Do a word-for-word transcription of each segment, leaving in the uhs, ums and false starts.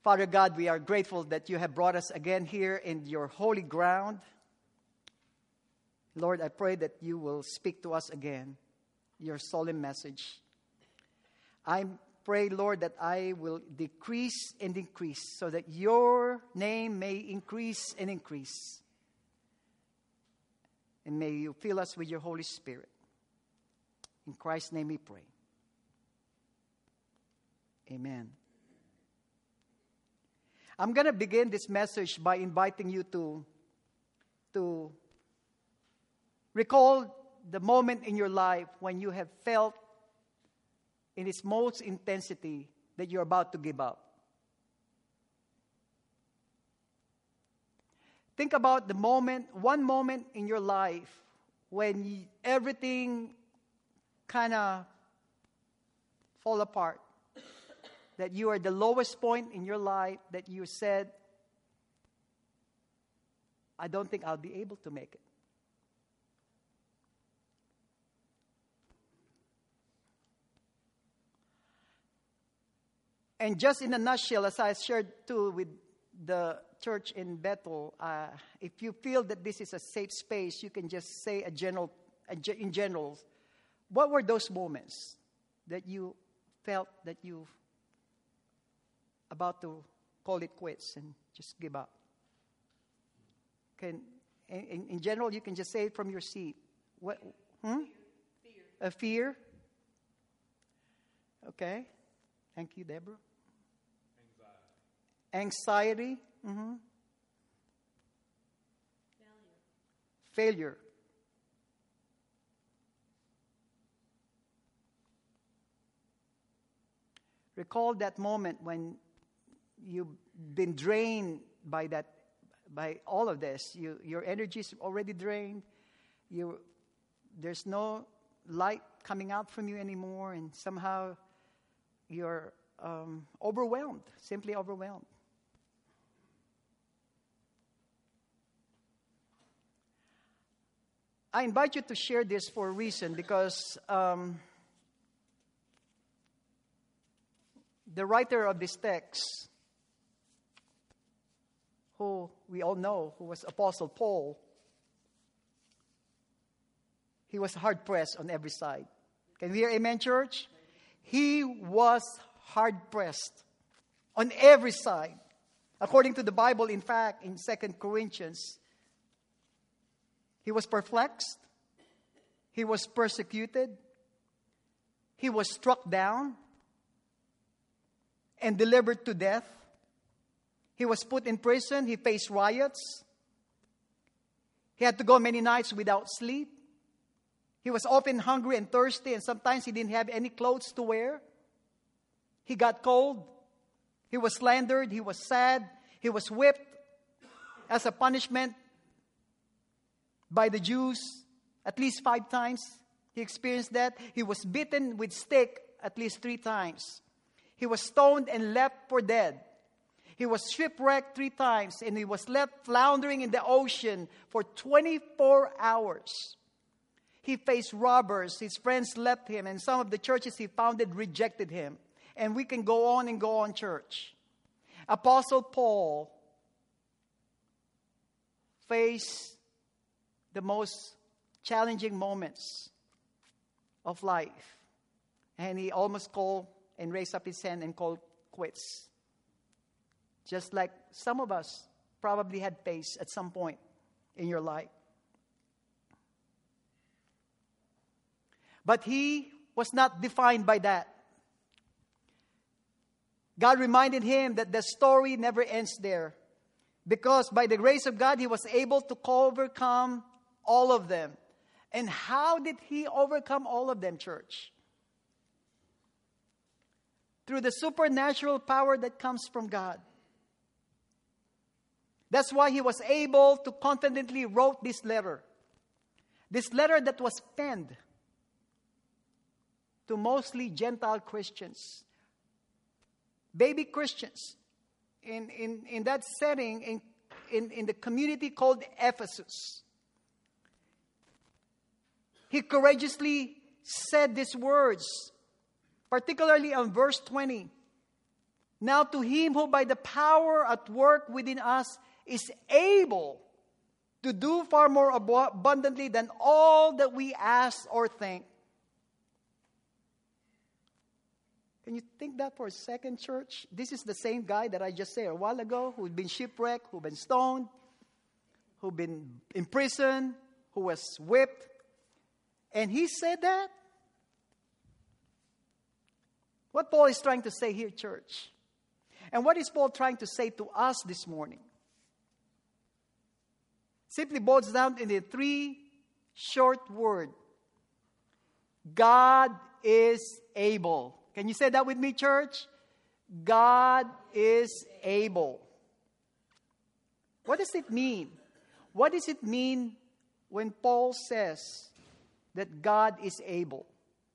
Father God, we are grateful that you have brought us again here in your holy ground. Lord, I pray that you will speak to us again, your solemn message. I pray, Lord, that I will decrease and increase so that your name may increase and increase. And may you fill us with your Holy Spirit. In Christ's name we pray. Amen. I'm going to begin this message by inviting you to, to recall the moment in your life when you have felt in its most intensity that you're about to give up. Think about the moment, one moment in your life when you, everything kind of fall apart. That you are the lowest point in your life, that you said, I don't think I'll be able to make it. And just in a nutshell, as I shared too with the church in Bethel, uh, if you feel that this is a safe space, you can just say a general, a ge- in general, what were those moments that you felt that you about to call it quits and just give up? Can in, in general, you can just say it from your seat. What? Hmm? Fear. A fear. Okay. Thank you, Deborah. Anxiety. Anxiety. Mm-hmm. Failure. Failure. Recall that moment when you've been drained by that, by all of this. You, your energy is already drained. You, there's no light coming out from you anymore, and somehow you're um, overwhelmed, simply overwhelmed. I invite you to share this for a reason, because um, the writer of this text, who we all know, who was Apostle Paul, he was hard-pressed on every side. Can we hear amen, church? He was hard-pressed on every side. According to the Bible, in fact, in Second Corinthians, he was perplexed, he was persecuted, he was struck down and delivered to death. He was put in prison. He faced riots. He had to go many nights without sleep. He was often hungry and thirsty, and sometimes he didn't have any clothes to wear. He got cold. He was slandered. He was sad. He was whipped as a punishment by the Jews at least five times. He experienced that. He was beaten with stick at least three times. He was stoned and left for dead. He was shipwrecked three times, and he was left floundering in the ocean for twenty-four hours. He faced robbers. His friends left him, and some of the churches he founded rejected him. And we can go on and go on, church. Apostle Paul faced the most challenging moments of life. And he almost called and raised up his hand and called quits. Just like some of us probably had faced at some point in your life. But he was not defined by that. God reminded him that the story never ends there. Because by the grace of God, he was able to overcome all of them. And how did he overcome all of them, church? Through the supernatural power that comes from God. That's why he was able to confidently wrote this letter. This letter that was penned to mostly Gentile Christians. Baby Christians. In, in, in that setting, in, in, in the community called Ephesus. He courageously said these words, particularly on verse twenty. Now to him who by the power at work within us is able to do far more ab- abundantly than all that we ask or think. Can you think that for a second, church? This is the same guy that I just said a while ago, who'd been shipwrecked, who'd been stoned, who'd been in prison, who was whipped. And he said that? What Paul is trying to say here, church? And what is Paul trying to say to us this morning? Simply boils down in the three short words. God is able. Can you say that with me, church? God is able. What does it mean? What does it mean when Paul says that God is able?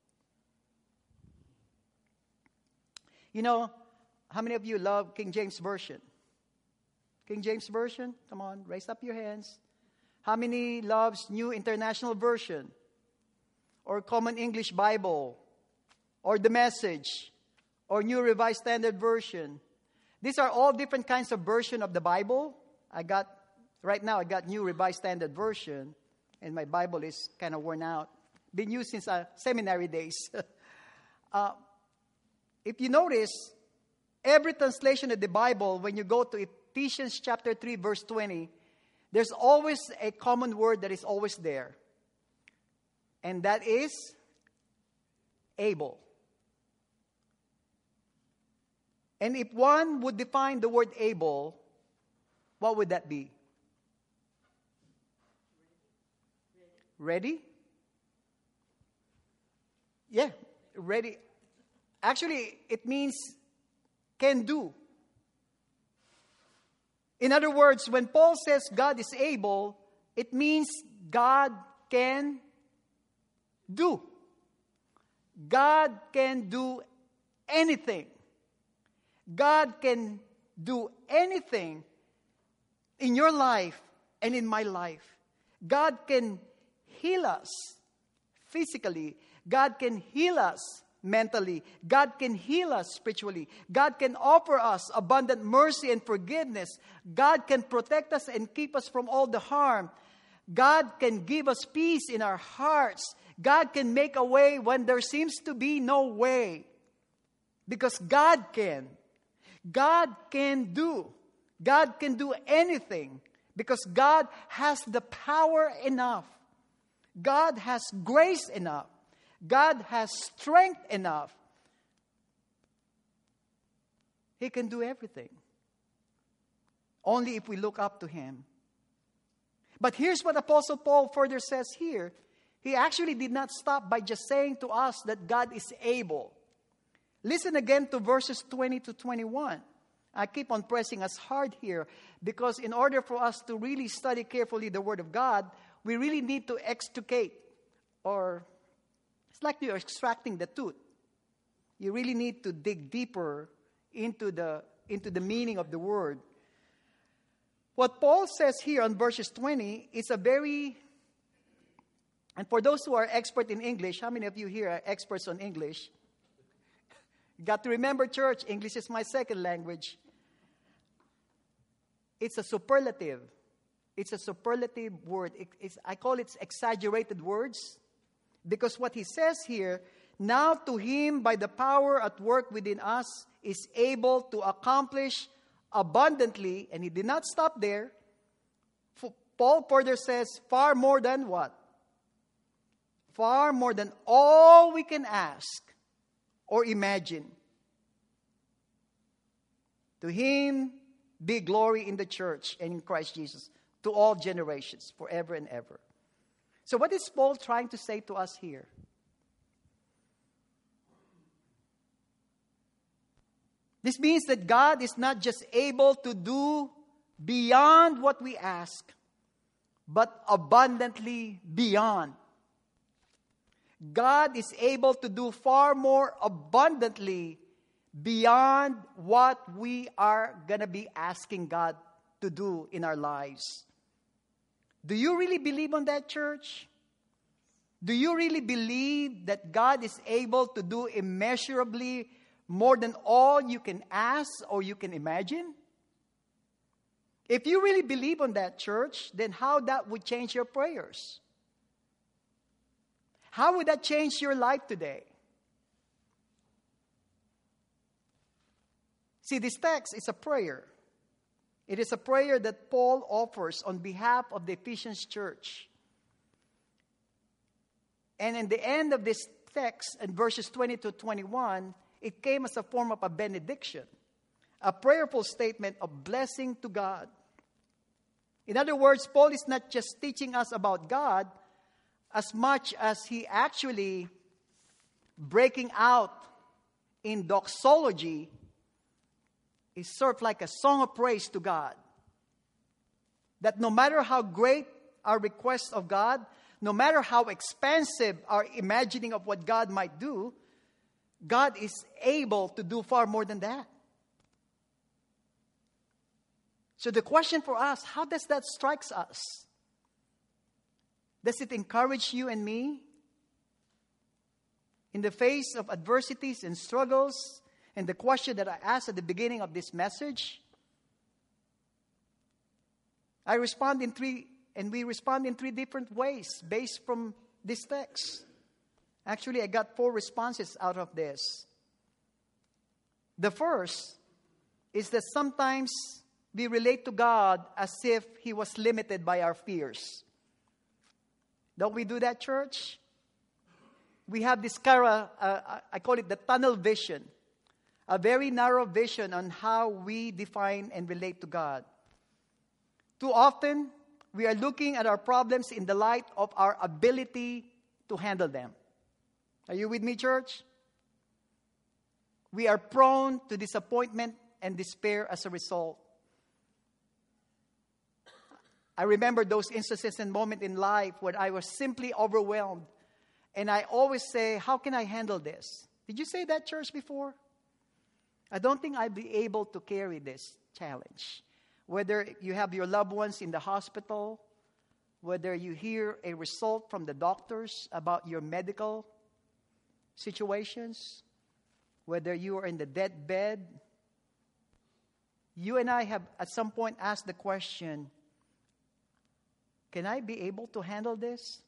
You know, how many of you love King James Version? King James Version? Come on, raise up your hands. How many loves New International Version? Or Common English Bible? Or The Message? Or New Revised Standard Version? These are all different kinds of version of the Bible. I got, right now I got New Revised Standard Version. And my Bible is kind of worn out. Been used since uh, seminary days. uh, if you notice, every translation of the Bible, when you go to Ephesians chapter three, verse twenty, there's always a common word that is always there. And that is able. And if one would define the word able, what would that be? Ready? Yeah, ready. Actually, it means can do. In other words, when Paul says God is able, it means God can do. God can do anything. God can do anything in your life and in my life. God can heal us physically. God can heal us mentally. God can heal us spiritually. God can offer us abundant mercy and forgiveness. God can protect us and keep us from all the harm. God can give us peace in our hearts. God can make a way when there seems to be no way. Because God can. God can do. God can do anything. Because God has the power enough. God has grace enough. God has strength enough. He can do everything. Only if we look up to Him. But here's what Apostle Paul further says here. He actually did not stop by just saying to us that God is able. Listen again to verses twenty to twenty-one. I keep on pressing us hard here because in order for us to really study carefully the Word of God, we really need to extricate, or it's like you're extracting the tooth. You really need to dig deeper into the, into the meaning of the word. What Paul says here on verses twenty is a very, and for those who are expert in English, how many of you here are experts on English? You got to remember, church, English is my second language. It's a superlative. It's a superlative word. It, it's, I call it exaggerated words. Because what he says here, now to him by the power at work within us is able to accomplish abundantly, and he did not stop there. Paul further says, far more than what? Far more than all we can ask or imagine. To him be glory in the church and in Christ Jesus to all generations, forever and ever. So what is Paul trying to say to us here? This means that God is not just able to do beyond what we ask, but abundantly beyond. God is able to do far more abundantly beyond what we are going to be asking God to do in our lives. Do you really believe on that, church? Do you really believe that God is able to do immeasurably more than all you can ask or you can imagine? If you really believe on that, church, then how that would change your prayers? How would that change your life today? See, this text is a prayer. It is a prayer that Paul offers on behalf of the Ephesians church. And in the end of this text, in verses twenty to twenty-one, it came as a form of a benediction, a prayerful statement of blessing to God. In other words, Paul is not just teaching us about God as much as he actually breaking out in doxology is sort of like a song of praise to God. That no matter how great our request of God, no matter how expansive our imagining of what God might do, God is able to do far more than that. So the question for us, how does that strike us? Does it encourage you and me? In the face of adversities and struggles, and the question that I asked at the beginning of this message, I respond in three, and we respond in three different ways based from this text. Actually, I got four responses out of this. The first is that sometimes we relate to God as if He was limited by our fears. Don't we do that, church? We have this cara, uh, I call it the tunnel vision, a very narrow vision on how we define and relate to God. Too often, we are looking at our problems in the light of our ability to handle them. Are you with me, church? We are prone to disappointment and despair as a result. I remember those instances and moments in life when I was simply overwhelmed. And I always say, how can I handle this? Did you say that, church, before? I don't think I'd be able to carry this challenge. Whether you have your loved ones in the hospital, whether you hear a result from the doctors about your medical situations, whether you are in the deathbed, you and I have at some point asked the question, can I be able to handle this?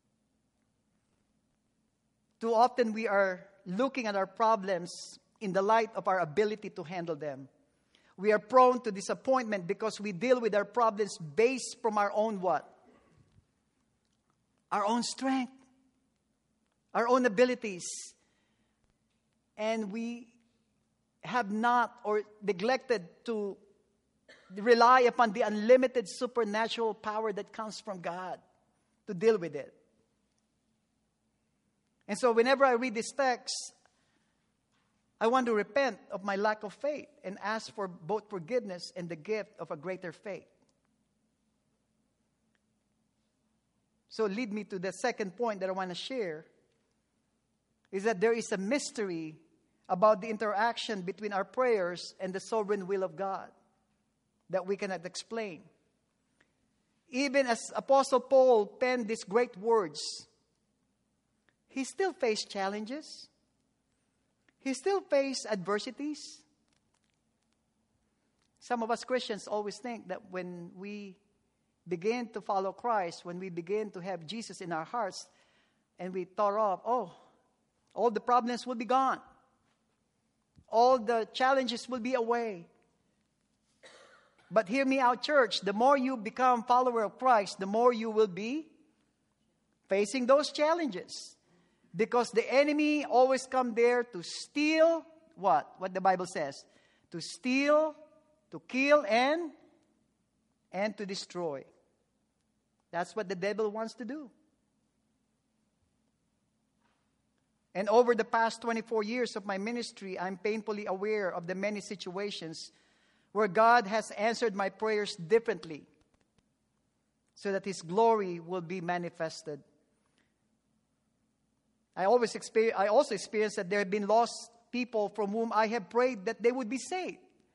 Too often we are looking at our problems in the light of our ability to handle them. We are prone to disappointment because we deal with our problems based from our own what? Our own strength. Our own abilities. And we have not or neglected to rely upon the unlimited supernatural power that comes from God to deal with it. And so whenever I read this text, I want to repent of my lack of faith and ask for both forgiveness and the gift of a greater faith. So lead me to the second point that I want to share, is that there is a mystery about the interaction between our prayers and the sovereign will of God that we cannot explain. Even as Apostle Paul penned these great words, he still faced challenges. He still faced adversities. Some of us Christians always think that when we begin to follow Christ, when we begin to have Jesus in our hearts, and we thought of, oh, all the problems will be gone. All the challenges will be away. But hear me out, church. The more you become follower of Christ, the more you will be facing those challenges. Because the enemy always come there to steal what? What the Bible says. To steal, to kill, and, and to destroy. That's what the devil wants to do. And over the past twenty-four years of my ministry, I'm painfully aware of the many situations where God has answered my prayers differently so that His glory will be manifested. I always experience, I also experienced that there have been lost people from whom I have prayed that they would be saved.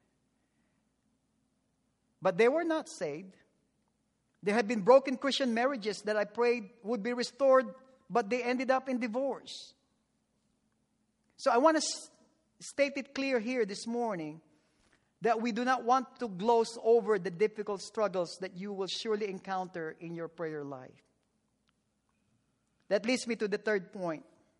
But they were not saved. There have been broken Christian marriages that I prayed would be restored, but they ended up in divorce. So I want to stated clear here this morning that we do not want to gloss over the difficult struggles that you will surely encounter in your prayer life. That leads me to the third point.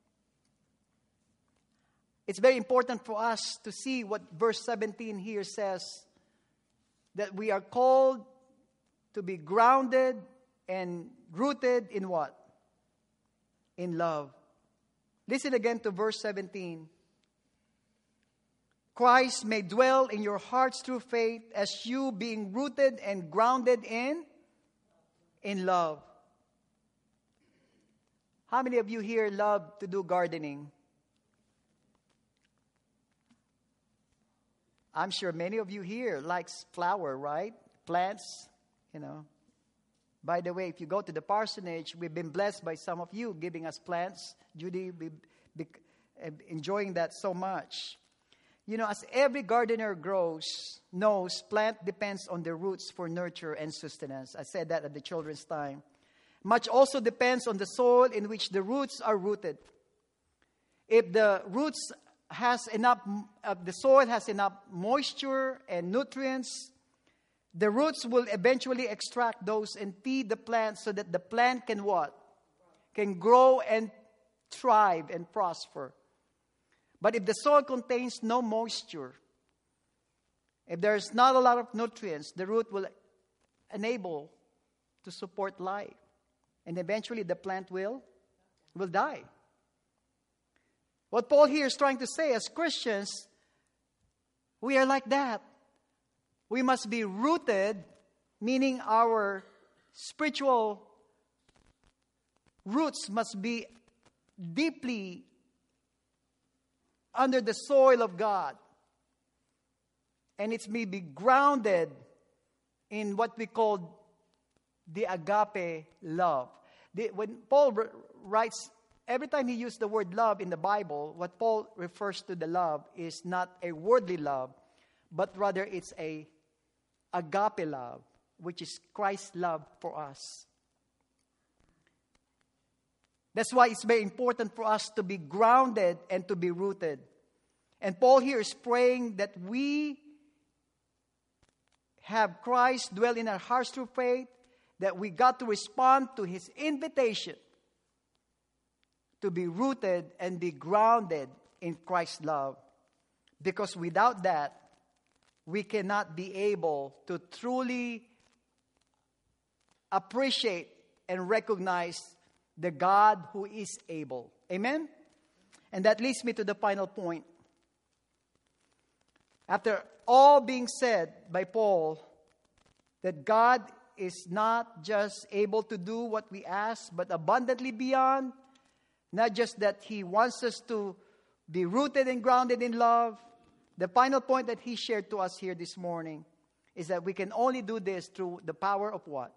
It's very important for us to see what verse seventeen here says, that we are called to be grounded and rooted in what? In love. Listen again to verse seventeen. Christ may dwell in your hearts through faith, as you being rooted and grounded in, in love. How many of you here love to do gardening? I'm sure many of you here likes flower, right? Plants, you know. By the way, if you go to the parsonage, we've been blessed by some of you giving us plants. Judy, we've been enjoying that so much. You know, as every gardener grows, knows, plant depends on the roots for nurture and sustenance. I said that at the children's time. Much also depends on the soil in which the roots are rooted. If the roots has enough, uh, the soil has enough moisture and nutrients, the roots will eventually extract those and feed the plant so that the plant can what? Can grow and thrive and prosper. But if the soil contains no moisture, if there's not a lot of nutrients, the root will enable to support life. And eventually the plant will, will die. What Paul here is trying to say, as Christians, we are like that. We must be rooted, meaning our spiritual roots must be deeply under the soil of God. And it's may be grounded in what we call the agape love. The, when Paul r- writes, every time he uses the word love in the Bible, what Paul refers to the love is not a worldly love, but rather it's a agape love, which is Christ's love for us. That's why it's very important for us to be grounded and to be rooted. And Paul here is praying that we have Christ dwell in our hearts through faith, that we got to respond to his invitation to be rooted and be grounded in Christ's love. Because without that, we cannot be able to truly appreciate and recognize the God who is able. Amen? And that leads me to the final point. After all being said by Paul, that God is not just able to do what we ask, but abundantly beyond. Not just that he wants us to be rooted and grounded in love. The final point that he shared to us here this morning is that we can only do this through the power of what?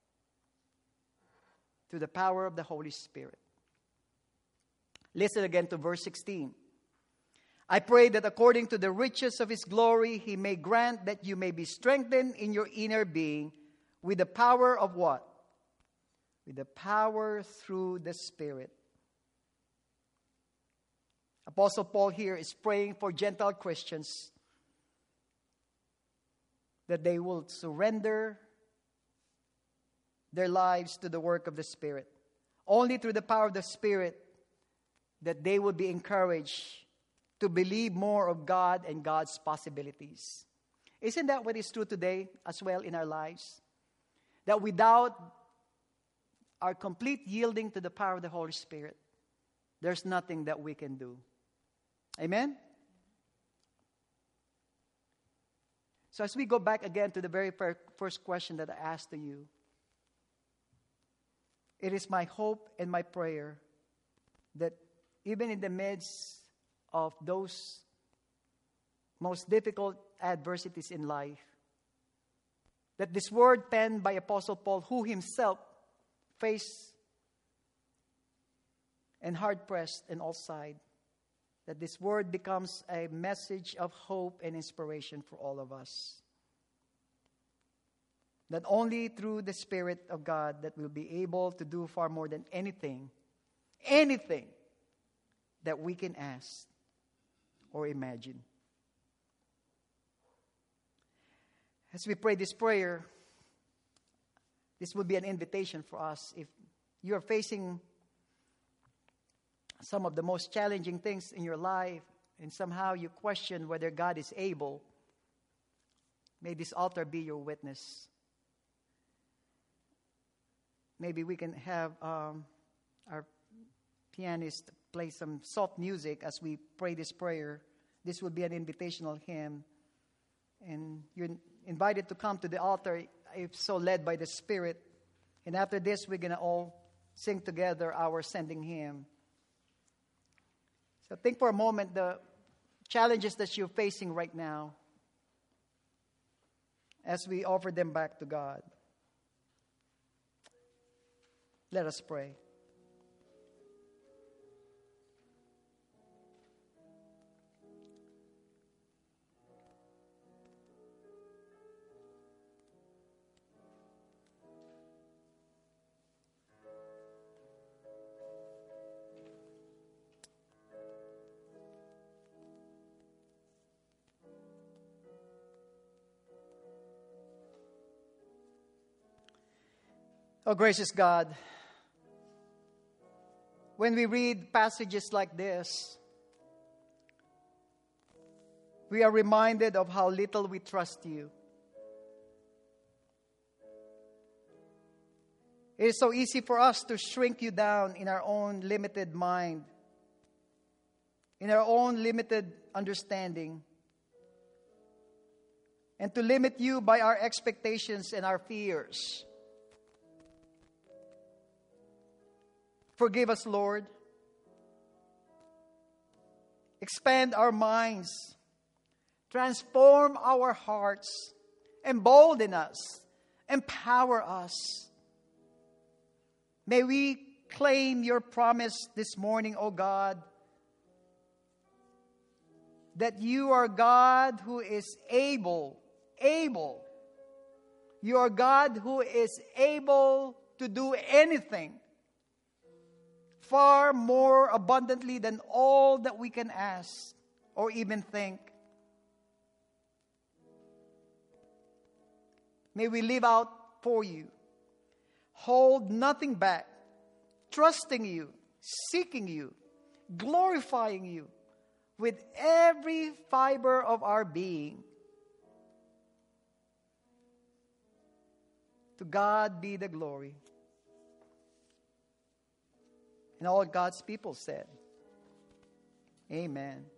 Through the power of the Holy Spirit. Listen again to verse sixteen. I pray that according to the riches of his glory, he may grant that you may be strengthened in your inner being with the power of what? With the power through the Spirit. Apostle Paul here is praying for Gentile Christians that they will surrender their lives to the work of the Spirit. Only through the power of the Spirit that they will be encouraged to believe more of God and God's possibilities. Isn't that what is true today as well in our lives? That without our complete yielding to the power of the Holy Spirit, there's nothing that we can do. Amen? So as we go back again to the very first question that I asked to you, it is my hope and my prayer that even in the midst of those most difficult adversities in life, that this word penned by Apostle Paul, who himself faced and hard-pressed on all sides, that this word becomes a message of hope and inspiration for all of us. That only through the Spirit of God that we'll be able to do far more than anything, anything that we can ask or imagine. As we pray this prayer, this will be an invitation for us. If you are facing some of the most challenging things in your life, and somehow you question whether God is able, may this altar be your witness. Maybe we can have um, our pianist play some soft music as we pray this prayer. This will be an invitational hymn. And you're invited to come to the altar if so led by the Spirit. And after this, we're going to all sing together our sending hymn. So think for a moment the challenges that you're facing right now as we offer them back to God. Let us pray. Oh, gracious God, when we read passages like this, we are reminded of how little we trust you. It is so easy for us to shrink you down in our own limited mind, in our own limited understanding, and to limit you by our expectations and our fears. Forgive us, Lord. Expand our minds. Transform our hearts. Embolden us. Empower us. May we claim your promise this morning, O God, that you are God who is able, able. You are God who is able to do anything far more abundantly than all that we can ask or even think. May we live out for you, hold nothing back, trusting you, seeking you, glorifying you with every fiber of our being. To God be the glory. And all God's people said, Amen.